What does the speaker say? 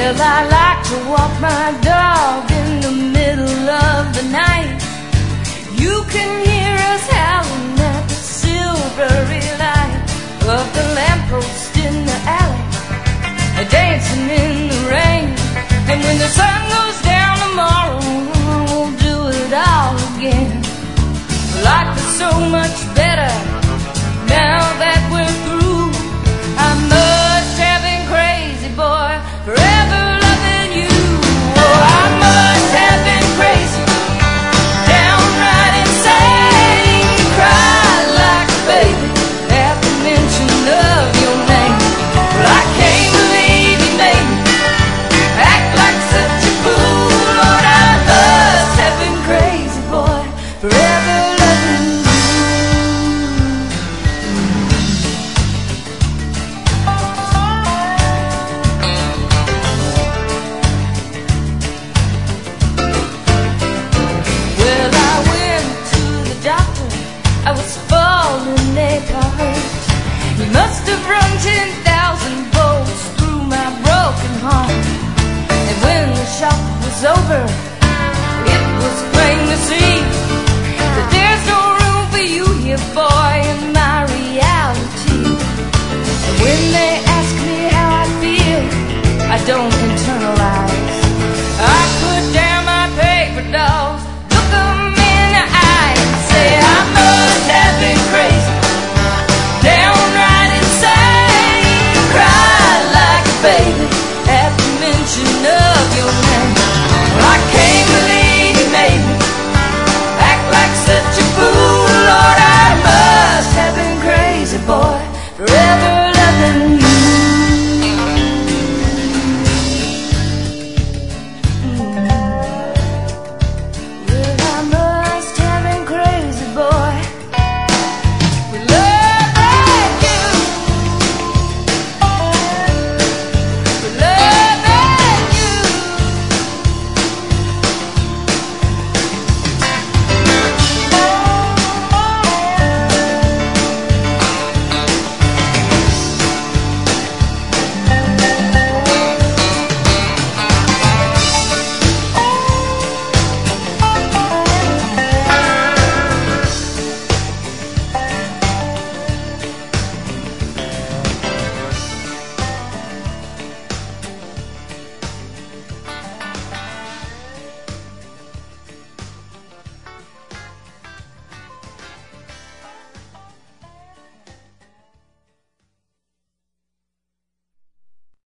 Well, I like to walk my dog in the middle of the night. You can hear us howling at the silvery light of the lamppost in the alley, dancing in the rain. And when the sun goes down tomorrow, we'll do it all again. Life is so much better now that we're through. I must have been crazy, boy, forever loving you. Oh, I must have been crazy, downright insane. Cry like a baby at the mention of your name. Well, I can't believe you made me act like such a fool. Lord, I must have been crazy, boy, forever loving you. Well, I went to the doctor, I was falling apart. He must have run 10,000 volts through my broken heart. And when the shock was over,